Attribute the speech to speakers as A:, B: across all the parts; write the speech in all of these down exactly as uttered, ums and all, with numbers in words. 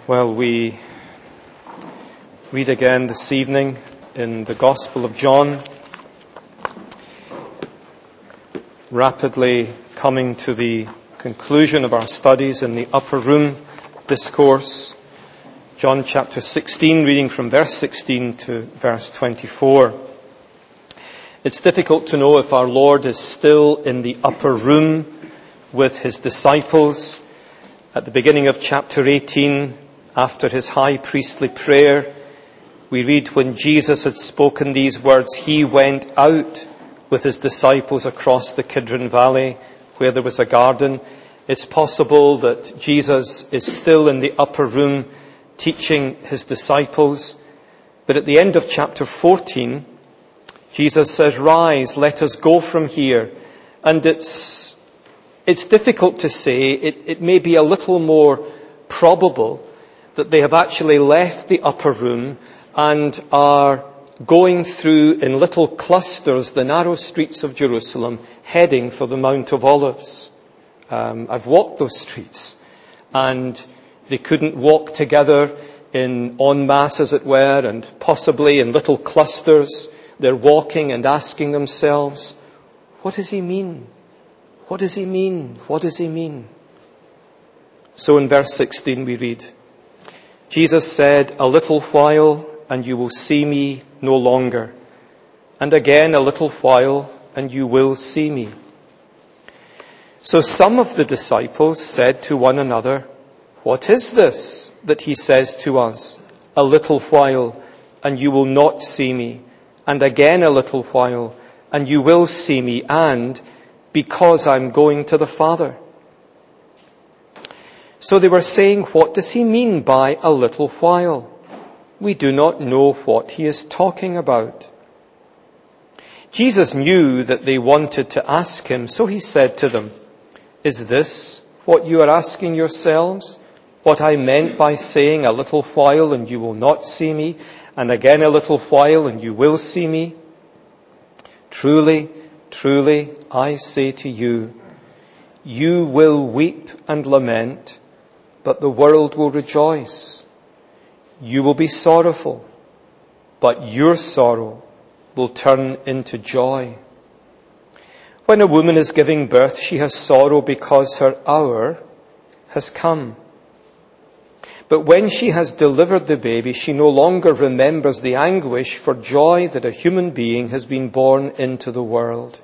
A: Well, we read again this evening in the Gospel of John, rapidly coming to the conclusion of our studies in the Upper Room Discourse. John chapter sixteen, reading from verse sixteen to verse twenty-four. It's difficult to know if our Lord is still in the upper room with his disciples. At the beginning of chapter eighteen, after his high priestly prayer, we read when Jesus had spoken these words, he went out with his disciples across the Kidron Valley where there was a garden. It's possible that Jesus is still in the upper room teaching his disciples. But at the end of chapter fourteen, Jesus says, rise, let us go from here. And it's, it's difficult to say. It, it may be a little more probable that they have actually left the upper room and are going through in little clusters the narrow streets of Jerusalem, heading for the Mount of Olives. Um, I've walked those streets, and they couldn't walk together in en masse, as it were, and possibly in little clusters. They're walking and asking themselves, what does he mean? What does he mean? What does he mean? So in verse sixteen we read, Jesus said, a little while and you will see me no longer. And again a little while and you will see me. So some of the disciples said to one another, what is this that he says to us? A little while and you will not see me. And again a little while and you will see me. And because I'm going to the Father. So they were saying, what does he mean by a little while? We do not know what he is talking about. Jesus knew that they wanted to ask him, so he said to them, is this what you are asking yourselves? What I meant by saying a little while and you will not see me, and again a little while and you will see me? Truly, truly, I say to you, you will weep and lament, but the world will rejoice. You will be sorrowful, but your sorrow will turn into joy. When a woman is giving birth, she has sorrow because her hour has come. But when she has delivered the baby, she no longer remembers the anguish for joy that a human being has been born into the world.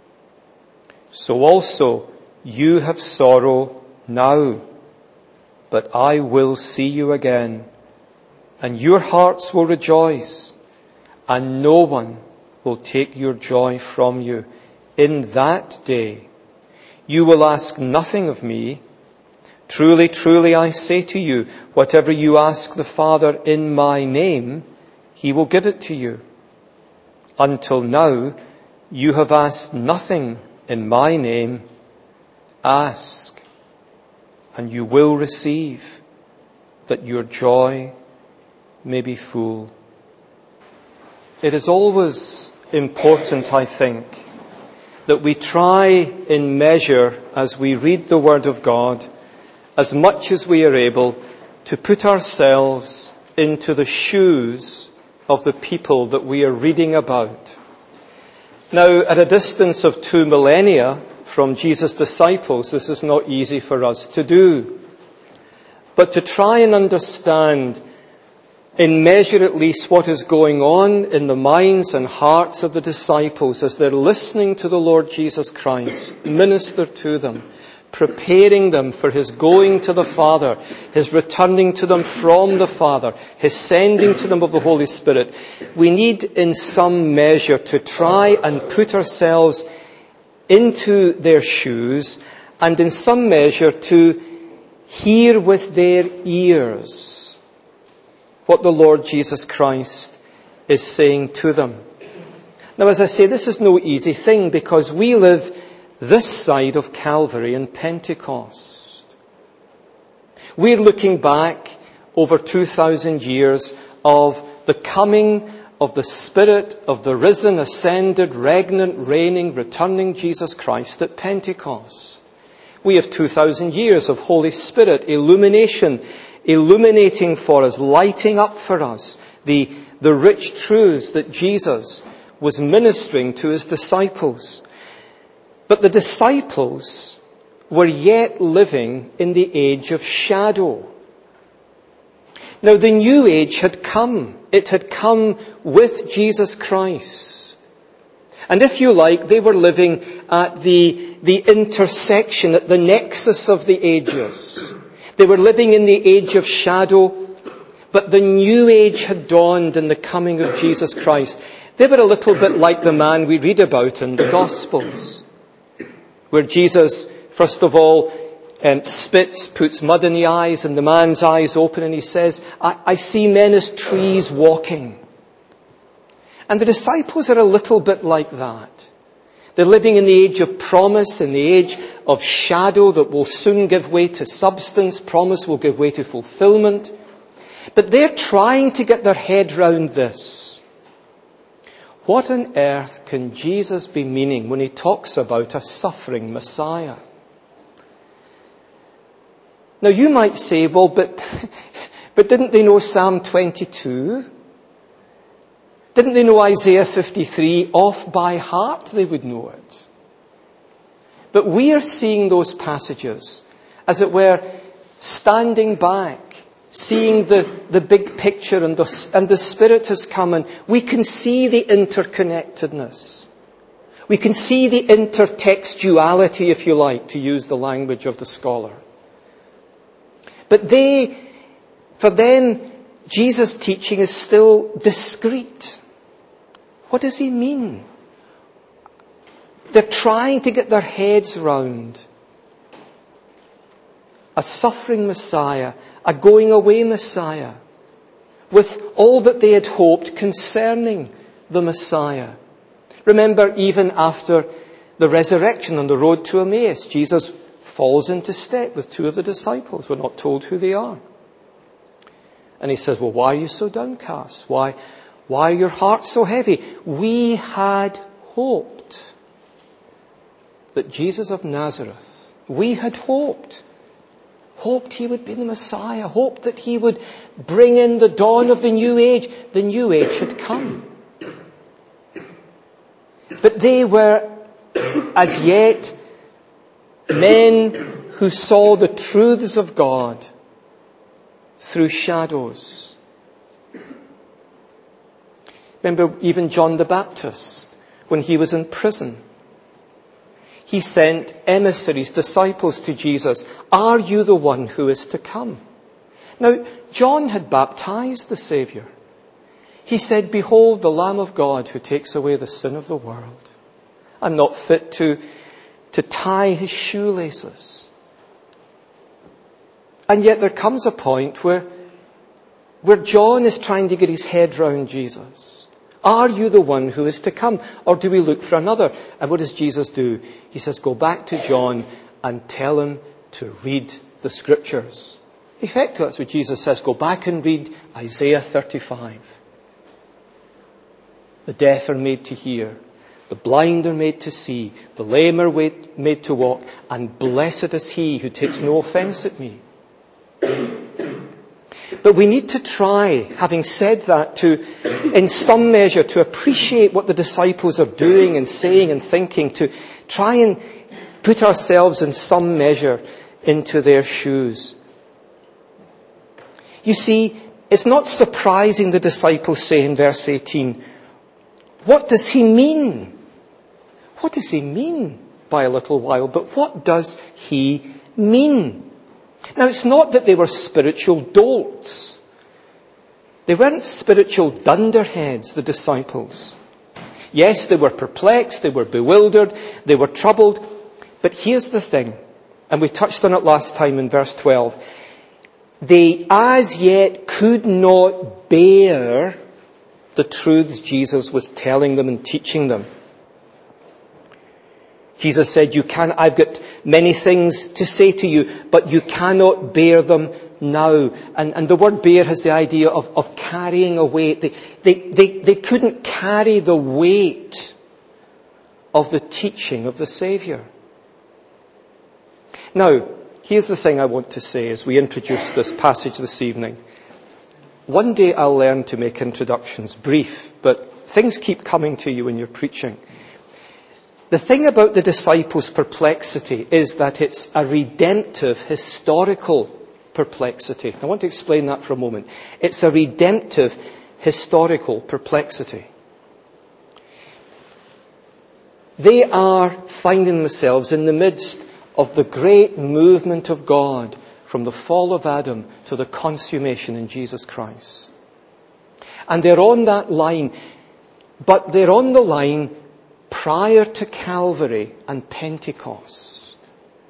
A: So also you have sorrow now, but I will see you again, and your hearts will rejoice, and no one will take your joy from you. In that day you will ask nothing of me. Truly, truly, I say to you, whatever you ask the Father in my name, he will give it to you. Until now, you have asked nothing in my name. Ask, and you will receive, that your joy may be full. It is always important, I think, that we try in measure as we read the Word of God, as much as we are able, to put ourselves into the shoes of the people that we are reading about. Now, at a distance of two millennia from Jesus' disciples, this is not easy for us to do. But to try and understand, in measure at least, what is going on in the minds and hearts of the disciples as they're listening to the Lord Jesus Christ minister to them, preparing them for his going to the Father, his returning to them from the Father, his sending to them of the Holy Spirit. We need in some measure to try and put ourselves into their shoes, and in some measure to hear with their ears what the Lord Jesus Christ is saying to them. Now, as I say, this is no easy thing, because we live this side of Calvary and Pentecost. We're looking back over two thousand years of the coming of the Spirit of the risen, ascended, regnant, reigning, returning Jesus Christ at Pentecost. We have two thousand years of Holy Spirit illumination illuminating for us, lighting up for us the, the rich truths that Jesus was ministering to his disciples. But the disciples were yet living in the age of shadow. Now, the new age had come. It had come with Jesus Christ. And if you like, they were living at the, the intersection, at the nexus of the ages. They were living in the age of shadow, but the new age had dawned in the coming of Jesus Christ. They were a little bit like the man we read about in the Gospels, where Jesus, first of all, um, spits, puts mud in the eyes, and the man's eyes open, and he says, I, I see men as trees walking. And the disciples are a little bit like that. They're living in the age of promise, in the age of shadow that will soon give way to substance. Promise will give way to fulfillment. But they're trying to get their head round this. What on earth can Jesus be meaning when he talks about a suffering Messiah? Now you might say, well, but, but didn't they know Psalm twenty-two? Didn't they know Isaiah fifty-three off by heart? They would know it. But we are seeing those passages, as it were, standing back, seeing the, the big picture, and the, and the Spirit has come, and we can see the interconnectedness. We can see the intertextuality, if you like, to use the language of the scholar. But they, for them, Jesus' teaching is still discreet. What does he mean? They're trying to get their heads round a suffering Messiah, a going away Messiah, with all that they had hoped concerning the Messiah. Remember, even after the resurrection on the road to Emmaus, Jesus falls into step with two of the disciples. We're not told who they are. And he says, well, why are you so downcast? Why, why are your hearts so heavy? We had hoped that Jesus of Nazareth, we had hoped, hoped he would be the Messiah, hoped that he would bring in the dawn of the new age. The new age had come. But they were as yet men who saw the truths of God through shadows. Remember even John the Baptist, when he was in prison. He sent emissaries, disciples to Jesus. Are you the one who is to come? Now, John had baptized the Saviour. He said, behold the Lamb of God who takes away the sin of the world. I'm not fit to, to tie his shoelaces. And yet there comes a point where, where John is trying to get his head round Jesus. Are you the one who is to come? Or do we look for another? And what does Jesus do? He says, go back to John and tell him to read the Scriptures. In fact, that's what Jesus says. Go back and read Isaiah thirty-five. The deaf are made to hear. The blind are made to see. The lame are made to walk. And blessed is he who takes no offence at me. But we need to try, having said that, to, in some measure, to appreciate what the disciples are doing and saying and thinking, to try and put ourselves in some measure into their shoes. You see, it's not surprising the disciples say in verse eighteen, what does he mean? What does he mean by a little while? But what does he mean? Now, it's not that they were spiritual dolts. They weren't spiritual dunderheads, the disciples. Yes, they were perplexed, they were bewildered, they were troubled. But here's the thing, and we touched on it last time in verse twelve. They as yet could not bear the truths Jesus was telling them and teaching them. Jesus said, "You can, I've got many things to say to you, but you cannot bear them now." And, and the word bear has the idea of, of carrying a weight. They, they, they, they couldn't carry the weight of the teaching of the Saviour. Now, Here's the thing I want to say as we introduce this passage this evening. One day I'll learn to make introductions brief, but things keep coming to you when you're preaching. The thing about the disciples' perplexity is that it's a redemptive, historical perplexity. I want to explain that for a moment. It's a redemptive, historical perplexity. They are finding themselves in the midst of the great movement of God from the fall of Adam to the consummation in Jesus Christ. And they're on that line, but they're on the line prior to Calvary and Pentecost.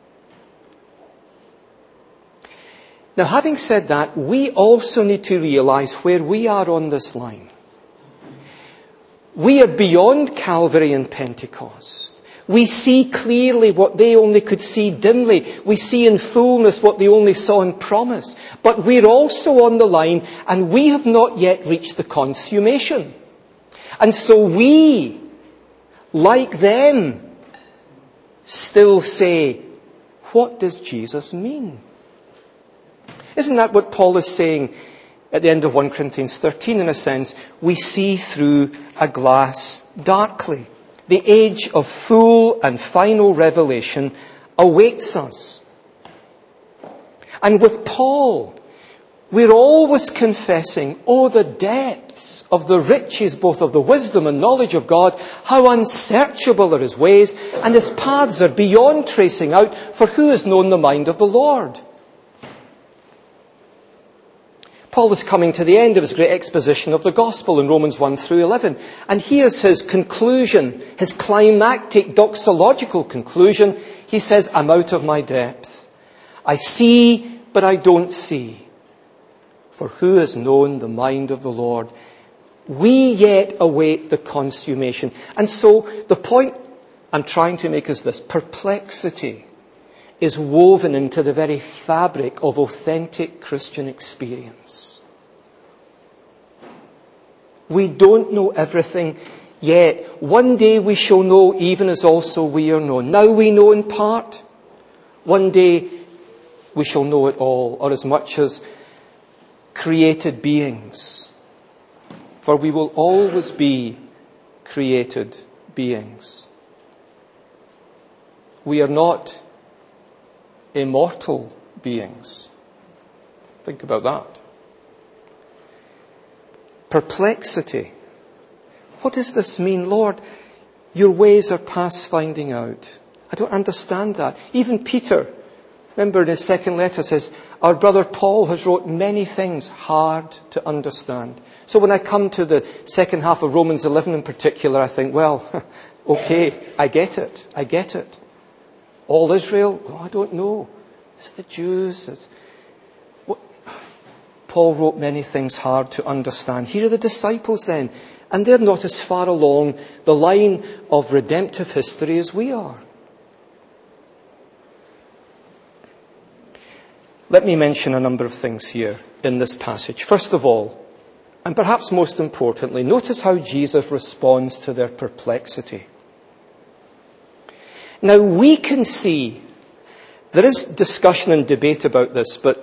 A: Now, having said that, we also need to realize where we are on this line. We are beyond Calvary and Pentecost. We see clearly what they only could see dimly. We see in fullness what they only saw in promise. But we're also on the line, and we have not yet reached the consummation. And so we, like them, still say, what does Jesus mean? Isn't that what Paul is saying at the end of First Corinthians thirteen, in a sense? We see through a glass darkly. The age of full and final revelation awaits us. And with Paul, we're always confessing, oh, the depths of the riches, both of the wisdom and knowledge of God, how unsearchable are his ways, and his paths are beyond tracing out, for who has known the mind of the Lord? Paul is coming to the end of his great exposition of the gospel in Romans one through eleven. And here's his conclusion, his climactic doxological conclusion. He says, I'm out of my depth. I see, but I don't see. For who has known the mind of the Lord? We yet await the consummation. And so the point I'm trying to make is this. Perplexity is woven into the very fabric of authentic Christian experience. We don't know everything yet. One day we shall know, even as also we are known. Now we know in part. One day we shall know it all, or as much as created beings. For we will always be created beings. We are not immortal beings. Think about that. Perplexity. What does this mean? Lord, your ways are past finding out. I don't understand that. Even Peter, remember in his second letter says, our brother Paul has wrote many things hard to understand. So when I come to the second half of Romans eleven in particular, I think, well, okay, I get it. I get it. All Israel? Oh, I don't know. Is it the Jews? Is... What? Paul wrote many things hard to understand. Here are the disciples then. And they're not as far along the line of redemptive history as we are. Let me mention a number of things here in this passage. First of all, and perhaps most importantly, notice how Jesus responds to their perplexity. Now we can see, there is discussion and debate about this, but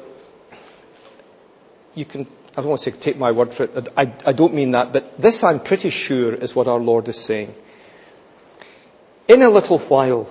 A: you can, I don't want to say take my word for it, I, I don't mean that, but this I'm pretty sure is what our Lord is saying. In a little while,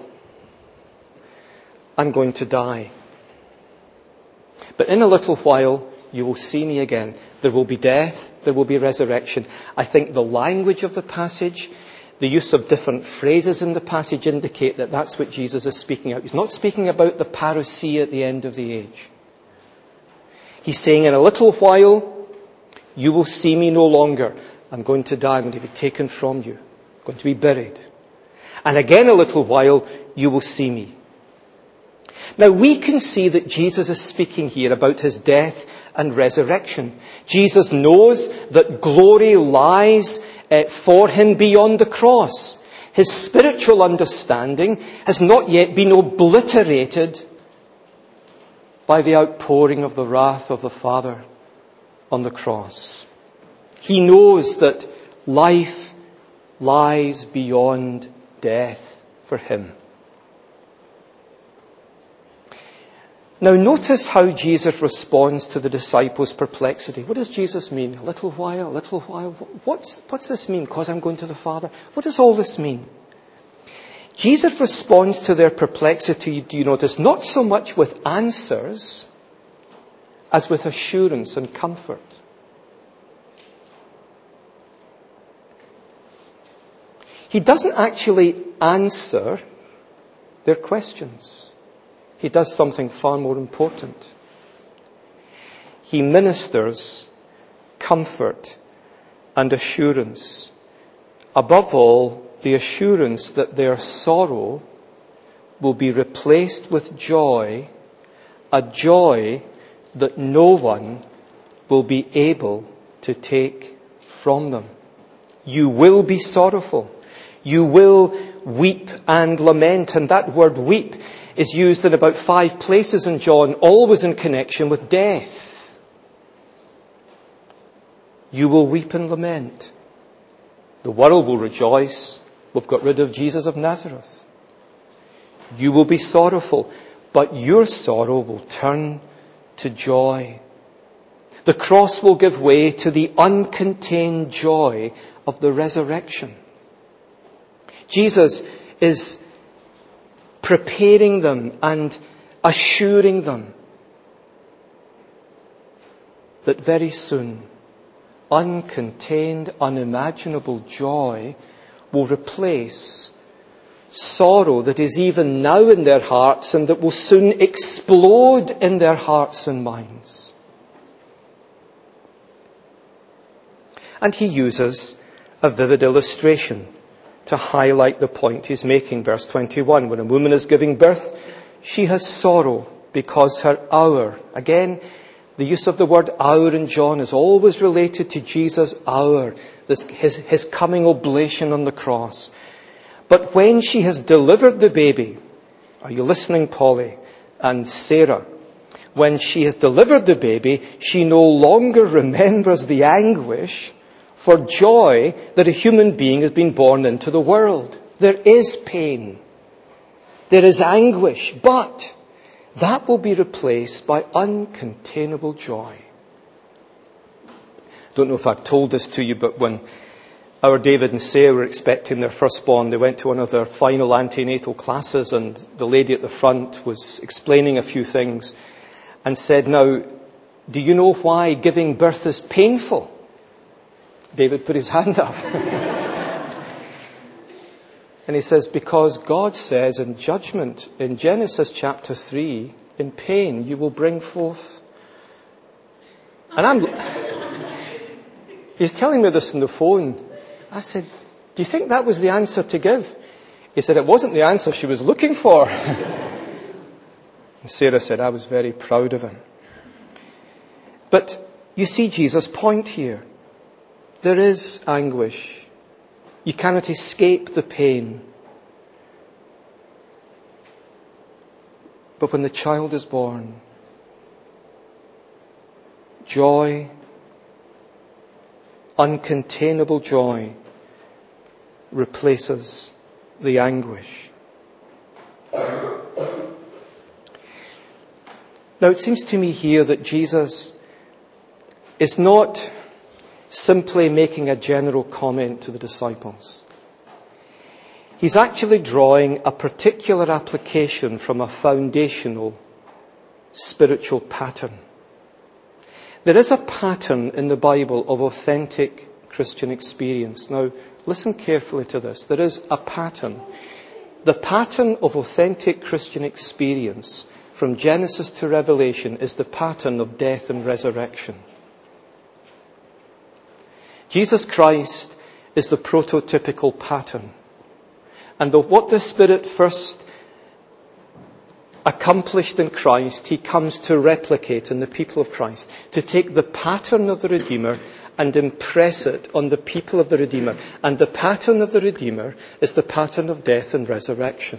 A: I'm going to die. But in a little while, you will see me again. There will be death, there will be resurrection. I think the language of the passage, the use of different phrases in the passage indicate that that's what Jesus is speaking out. He's not speaking about the parousia at the end of the age. He's saying, in a little while, you will see me no longer. I'm going to die. I'm going to be taken from you. I'm going to be buried. And again, a little while, you will see me. Now, we can see that Jesus is speaking here about his death and resurrection. Jesus knows that glory lies uh, for him beyond the cross. His spiritual understanding has not yet been obliterated by the outpouring of the wrath of the Father on the cross. He knows that life lies beyond death for him. Now notice how Jesus responds to the disciples' perplexity. What does Jesus mean? A little while, a little while. What's, what's this mean? Because I'm going to the Father. What does all this mean? Jesus responds to their perplexity, do you notice, not so much with answers as with assurance and comfort. He doesn't actually answer their questions. He does something far more important. He ministers comfort and assurance. Above all, the assurance that their sorrow will be replaced with joy, a joy that no one will be able to take from them. You will be sorrowful. You will weep and lament. And that word weep is used in about five places in John, always in connection with death. You will weep and lament. The world will rejoice. We've got rid of Jesus of Nazareth. You will be sorrowful, but your sorrow will turn to joy. The cross will give way to the uncontained joy of the resurrection. Jesus is preparing them and assuring them that very soon, uncontained, unimaginable joy will replace sorrow that is even now in their hearts and that will soon explode in their hearts and minds. And he uses a vivid illustration to highlight the point he's making. Verse twenty-one, when a woman is giving birth, she has sorrow because her hour. Again, the use of the word hour in John is always related to Jesus' hour, this, his, his coming oblation on the cross. But when she has delivered the baby, are you listening, Polly and Sarah? When she has delivered the baby, she no longer remembers the anguish for joy that a human being has been born into the world. There is pain. There is anguish. But that will be replaced by uncontainable joy. I don't know if I've told this to you, but when our David and Sarah were expecting their firstborn, they went to one of their final antenatal classes, and the lady at the front was explaining a few things and said, now, do you know why giving birth is painful? David put his hand up. And he says, because God says in judgment, in Genesis chapter three, in pain you will bring forth. And I'm, he's telling me this on the phone. I said, do you think that was the answer to give? He said, it wasn't the answer she was looking for. And Sarah said, I was very proud of him. But you see Jesus' point here. There is anguish. You cannot escape the pain. But when the child is born, joy, uncontainable joy, replaces the anguish. Now it seems to me here that Jesus is not simply making a general comment to the disciples. He's actually drawing a particular application from a foundational spiritual pattern. There is a pattern in the Bible of authentic Christian experience. Now, listen carefully to this. There is a pattern. The pattern of authentic Christian experience from Genesis to Revelation is the pattern of death and resurrection. Jesus Christ is the prototypical pattern. And the, what the Spirit first accomplished in Christ, he comes to replicate in the people of Christ. To take the pattern of the Redeemer and impress it on the people of the Redeemer. And the pattern of the Redeemer is the pattern of death and resurrection.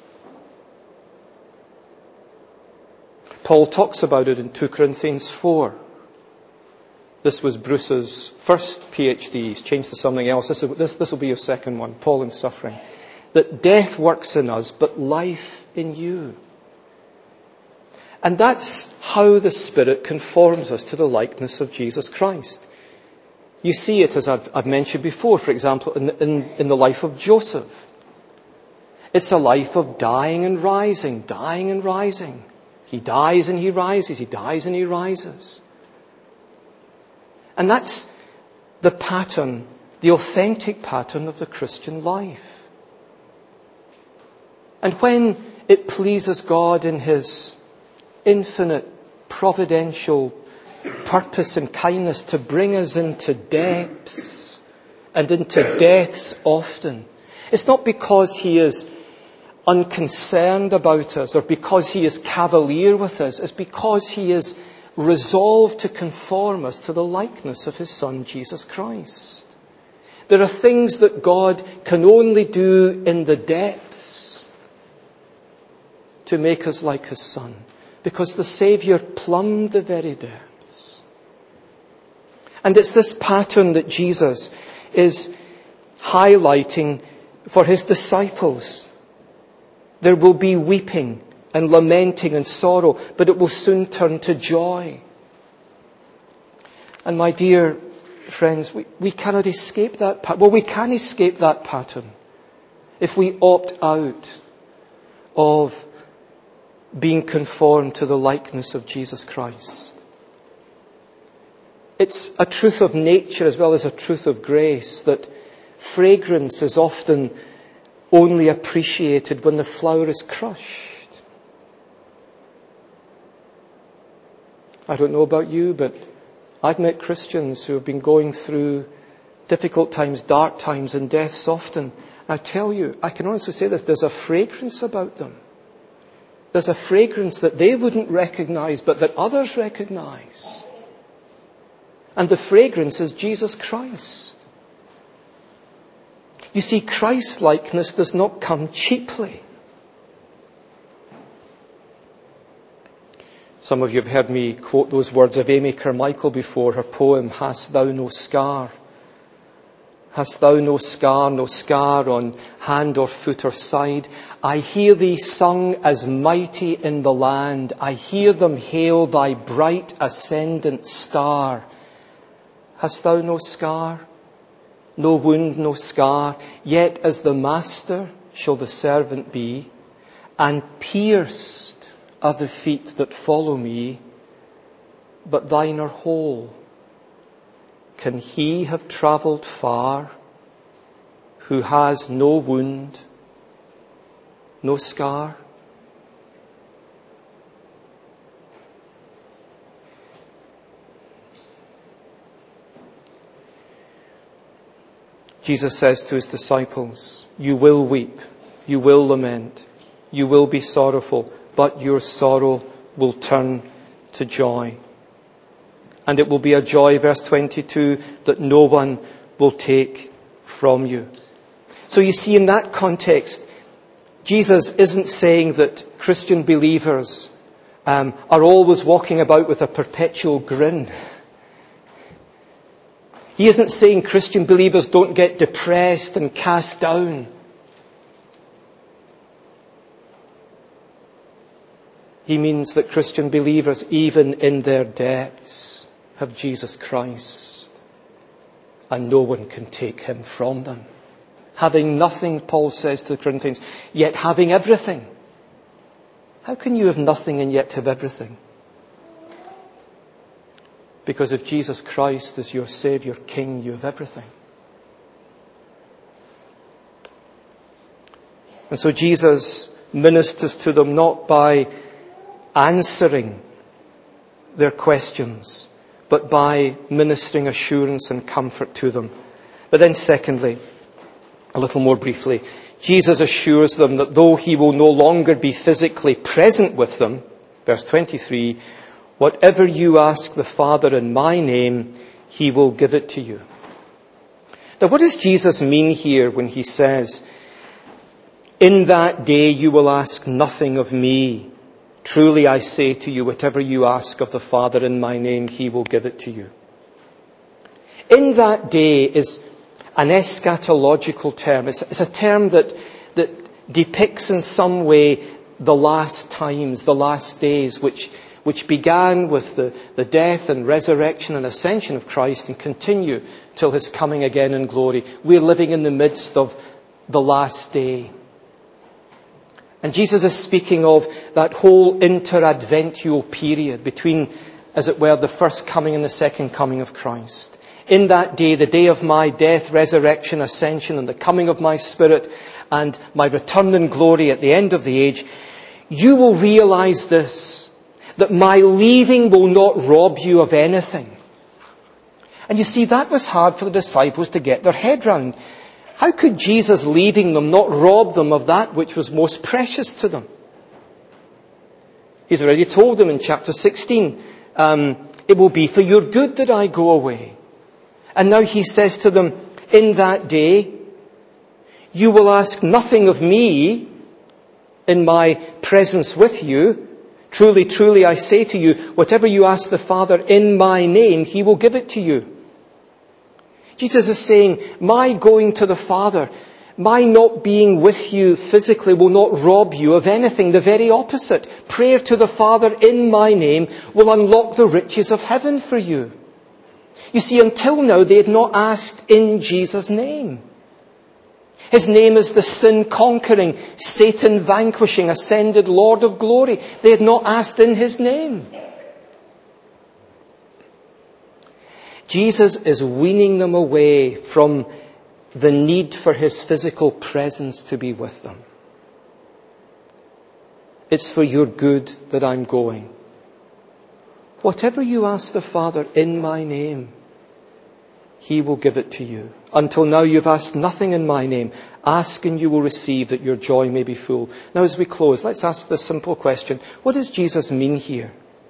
A: Paul talks about it in two Corinthians four. This was Bruce's first PhD. He's changed to something else. This, this, this will be your second one. Paul in Suffering. That death works in us, but life in you. And that's how the Spirit conforms us to the likeness of Jesus Christ. You see it, as I've, I've mentioned before, for example, in, in, in the life of Joseph. It's a life of dying and rising, dying and rising. He dies and he rises, he dies and he rises. And that's the pattern, the authentic pattern of the Christian life. And when it pleases God in His infinite, providential purpose and kindness to bring us into depths and into deaths often, it's not because He is unconcerned about us or because He is cavalier with us. It's because He is resolved to conform us to the likeness of His Son, Jesus Christ. There are things that God can only do in the depths to make us like His Son, because the Saviour plumbed the very depths. And it's this pattern that Jesus is highlighting for His disciples. There will be weeping and lamenting and sorrow, but it will soon turn to joy. And my dear friends, we, we cannot escape that pattern. Well, we can escape that pattern if we opt out of being conformed to the likeness of Jesus Christ. It's a truth of nature as well as a truth of grace that fragrance is often only appreciated when the flower is crushed. I don't know about you, but I've met Christians who have been going through difficult times, dark times, and deaths often. I tell you, I can honestly say this, there's a fragrance about them. There's a fragrance that they wouldn't recognize, but that others recognize. And the fragrance is Jesus Christ. You see, Christ-likeness does not come cheaply. Some of you have heard me quote those words of Amy Carmichael before, her poem, "Hast thou no scar? Hast thou no scar, no scar on hand or foot or side? I hear thee sung as mighty in the land. I hear them hail thy bright ascendant star. Hast thou no scar? No wound, no scar, yet as the master shall the servant be, and pierced are the feet that follow me, but thine are whole. Can he have travelled far who has no wound, no scar?" Jesus says to His disciples, "You will weep, you will lament, you will be sorrowful, but your sorrow will turn to joy. And it will be a joy," verse twenty-two, "that no one will take from you." So you see, in that context, Jesus isn't saying that Christian believers um, are always walking about with a perpetual grin. He isn't saying Christian believers don't get depressed and cast down. He means that Christian believers, even in their depths, have Jesus Christ, and no one can take Him from them. Having nothing, Paul says to the Corinthians, yet having everything. How can you have nothing and yet have everything? Because if Jesus Christ is your Saviour, King, you have everything. And so Jesus ministers to them not by answering their questions, but by ministering assurance and comfort to them. But then secondly, a little more briefly, Jesus assures them that though He will no longer be physically present with them, verse twenty-three, "Whatever you ask the Father in my name, He will give it to you." Now, what does Jesus mean here when He says, "In that day you will ask nothing of me. Truly I say to you, whatever you ask of the Father in my name, He will give it to you"? In that day is an eschatological term. It's, it's a term that, that depicts in some way the last times, the last days, which, which began with the, the death and resurrection and ascension of Christ and continue till his coming again in glory. We're living in the midst of the last day. And Jesus is speaking of that whole interadventual period between, as it were, the first coming and the second coming of Christ. In that day, the day of my death, resurrection, ascension, and the coming of my Spirit, and my return in glory at the end of the age, you will realize this, that my leaving will not rob you of anything. And you see, that was hard for the disciples to get their head round. How could Jesus leaving them not rob them of that which was most precious to them? He's already told them in chapter sixteen, um, it will be for your good that I go away. And now he says to them, in that day, you will ask nothing of me in my presence with you. Truly, truly, I say to you, whatever you ask the Father in my name, he will give it to you. Jesus is saying, my going to the Father, my not being with you physically will not rob you of anything. The very opposite. Prayer to the Father in my name will unlock the riches of heaven for you. You see, until now they had not asked in Jesus' name. His name is the sin-conquering, Satan-vanquishing, ascended Lord of glory. They had not asked in his name. Jesus is weaning them away from the need for his physical presence to be with them. It's for your good that I'm going. Whatever you ask the Father in my name, he will give it to you. Until now you've asked nothing in my name. Ask and you will receive, that your joy may be full. Now as we close, let's ask this simple question. What does Jesus mean here?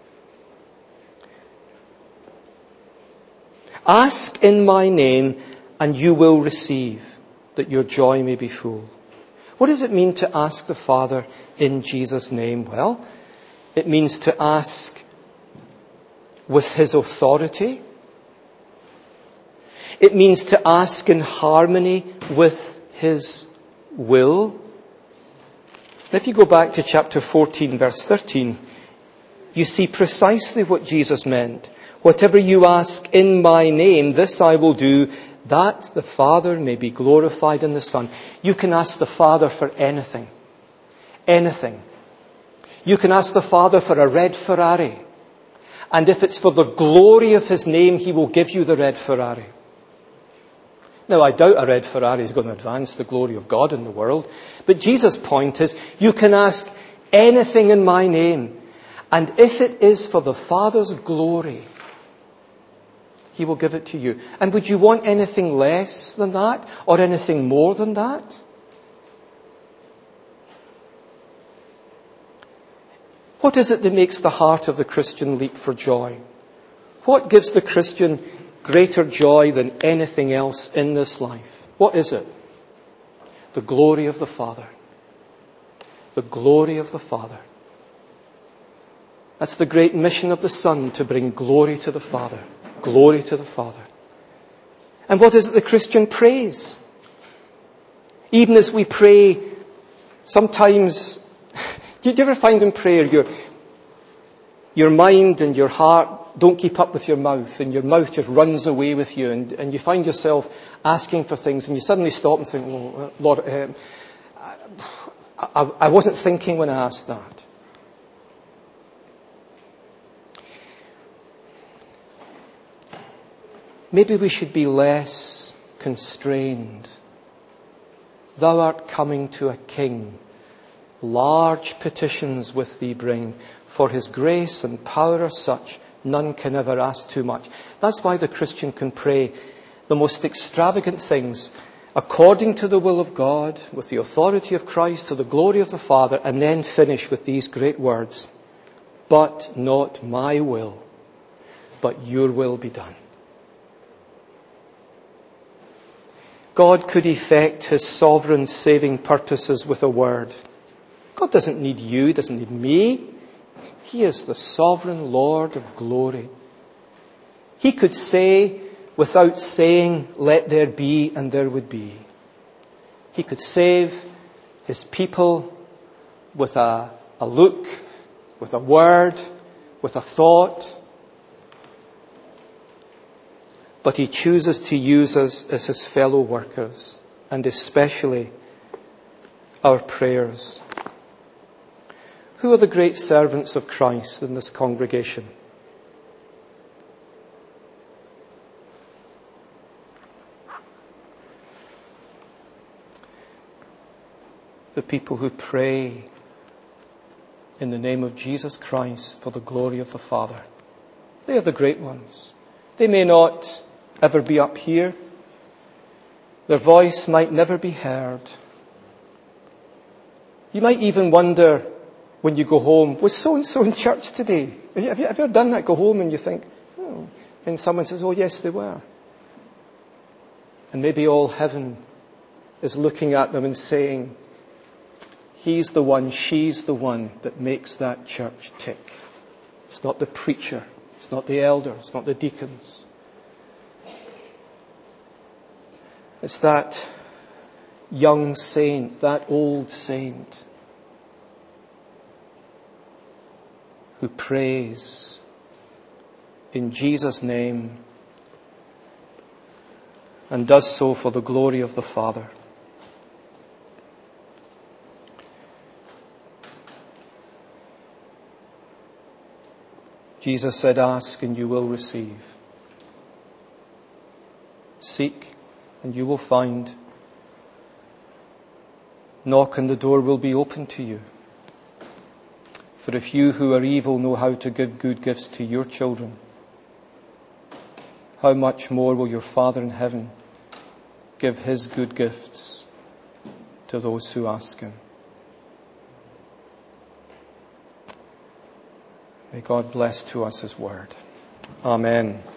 A: Ask in my name and you will receive, that your joy may be full. What does it mean to ask the Father in Jesus' name? Well, it means to ask with his authority. It means to ask in harmony with his will. And if you go back to chapter fourteen, verse thirteen, you see precisely what Jesus meant. Whatever you ask in my name, this I will do, that the Father may be glorified in the Son. You can ask the Father for anything. Anything. You can ask the Father for a red Ferrari. And if it's for the glory of his name, he will give you the red Ferrari. Now, I doubt a red Ferrari is going to advance the glory of God in the world. But Jesus' point is, you can ask anything in my name. And if it is for the Father's glory, he will give it to you. And would you want anything less than that? Or anything more than that? What is it that makes the heart of the Christian leap for joy? What gives the Christian greater joy than anything else in this life? What is it? The glory of the Father. The glory of the Father. That's the great mission of the Son, to bring glory to the Father. Glory to the Father. And what is it the Christian prays? Even as we pray, sometimes, do you ever find in prayer your, your mind and your heart don't keep up with your mouth, and your mouth just runs away with you, and, and you find yourself asking for things, and you suddenly stop and think, oh, Lord, um, I, I, I wasn't thinking when I asked that. Maybe we should be less constrained. Thou art coming to a king. Large petitions with thee bring. For his grace and power are such, none can ever ask too much. That's why the Christian can pray the most extravagant things according to the will of God, with the authority of Christ, to the glory of the Father, and then finish with these great words. But not my will, but your will be done. God could effect his sovereign saving purposes with a word. God doesn't need you, he doesn't need me. He is the sovereign Lord of glory. He could say, without saying, let there be, and there would be. He could save his people with a a look, with a word, with a thought. But he chooses to use us as his fellow workers, and especially our prayers. Who are the great servants of Christ in this congregation? The people who pray in the name of Jesus Christ for the glory of the Father. They are the great ones. They may not ever be up here. Their voice might never be heard. You might even wonder when you go home, was so-and-so in church today? Have you, have you ever done that? Go home and you think, oh, and someone says, oh yes, they were. And maybe all heaven is looking at them and saying, he's the one, she's the one that makes that church tick. It's not the preacher. It's not the elder. It's not the deacons. It's that young saint, that old saint who prays in Jesus' name and does so for the glory of the Father. Jesus said, ask and you will receive. Seek and you will find. Knock and the door will be opened to you. For if you who are evil know how to give good gifts to your children, how much more will your Father in heaven give his good gifts to those who ask him? May God bless to us his word. Amen.